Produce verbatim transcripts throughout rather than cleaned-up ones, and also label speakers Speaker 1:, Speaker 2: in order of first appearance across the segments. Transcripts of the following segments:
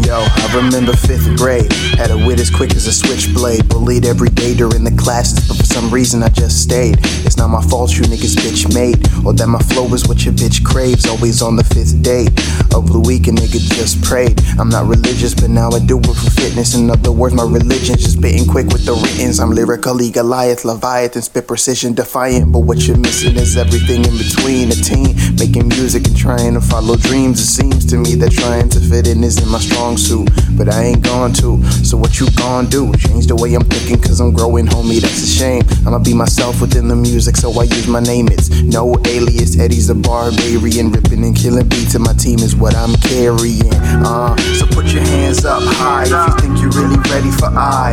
Speaker 1: Yo, I remember fifth grade, had a wit as quick as a switchblade. Bullied every day during the classes, but for some reason I just stayed. It's not my fault you niggas bitch made, or that my flow is what your bitch craves. Always on the fifth day of the week, a nigga just prayed. I'm not religious, but now I do it for fitness. In other words, my religion's just spitting quick with the writtens. I'm lyrically Goliath, Leviathan, spit precision, defiant. But what you're missing is everything in between. A teen making music and trying to follow dreams. It seems to me that trying to fit in isn't my strong suit, but I ain't going to. So what you gon' do? Change the way I'm thinking, cause I'm growing, homie, that's a shame. I'ma be myself within the music, so I use my name. It's no alias, Eddie's a barbarian. Ripping and killing beats, and my team is what I'm carrying. Uh, so put your hands up high if you think you're really ready for I.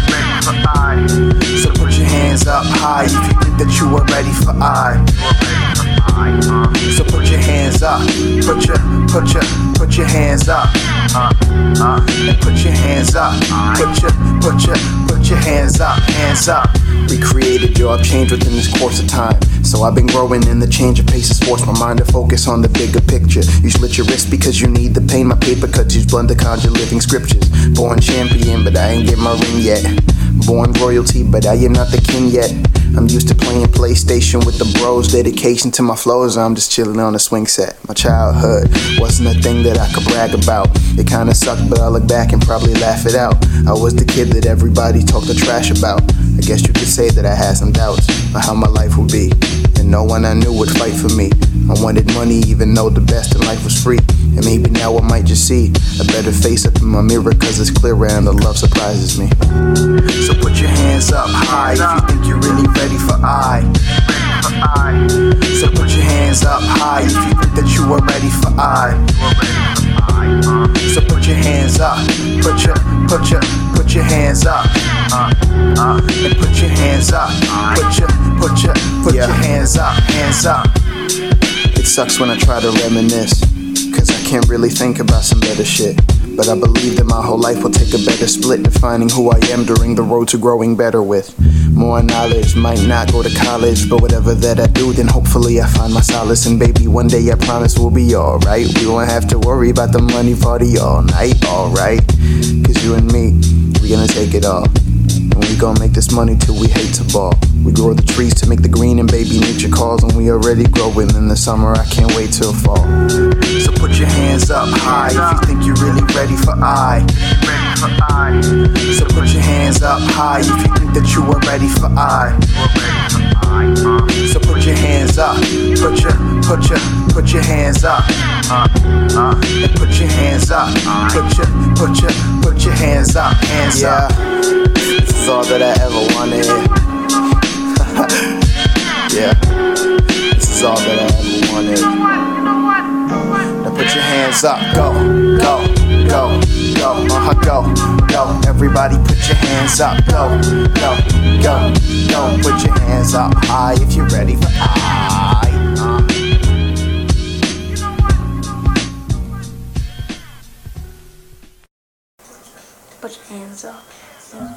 Speaker 1: So put your hands up high if you think that you are ready for I. So put your hands up, put your, put your, put your hands up, uh, uh, and put your hands up, put your, put your, put your hands up, hands up. We created yo, I've changed within this course of time. So I've been growing and the change of pace has forced my mind to focus on the bigger picture. You slit your wrist because you need the pain. My paper cuts use blunt to conjure living scriptures. Born champion, but I ain't get my ring yet. Born royalty, but I am not the king yet. I'm used to playing PlayStation with the bros. Dedication to my flows, I'm just chilling on a swing set. My childhood wasn't a thing that I could brag about. It kinda sucked, but I look back and probably laugh it out. I was the kid that everybody talked the trash about. I guess you could say that I had some doubts on how my life would be, and no one I knew would fight for me. I wanted money even though the best in life was free. And maybe now I might just see a better face up in my mirror, cause it's clearer and the love surprises me. So put your hands up high if you think you're really ready for I. So put your hands up high if you think that you are ready for I. So put your hands up, put your, put your, put your hands up, uh, uh, and put your hands up, put your, put your, put yeah. your hands up, hands up. It sucks when I try to reminisce, cause I can't really think about some better shit. But I believe that my whole life will take a better split, defining who I am during the road to growing better with more knowledge. Might not go to college, but whatever that I do, then hopefully I find my solace. And baby, one day I promise we'll be alright. We won't have to worry about the money party all night, alright? Cause you and me, we gonna take it all. And we gon' make this money till we hate to ball. We grow the trees to make the green, and baby, nature calls. And we already growing in the summer, I can't wait till fall. So put your hands up high if you think you're really ready for I. So put your hands up high if you think that you are ready for I. So put your hands up, put your, put your, put your hands up, uh, uh, and put your hands up, put your, put your, put your hands up, hands yeah. up. This is all that I ever wanted. Yeah, this is all that I ever wanted. Now put your hands up, go, go, go, go, uh-huh, go, go. Everybody put your hands up, go, go, go, go. Put your hands up high if you're ready for I. Uh.
Speaker 2: Put your hands up. Yeah.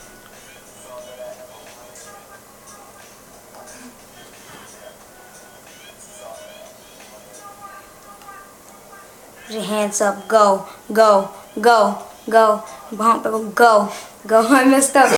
Speaker 2: Put your hands up, go, go, go, go, bump, go, go, go. I messed up.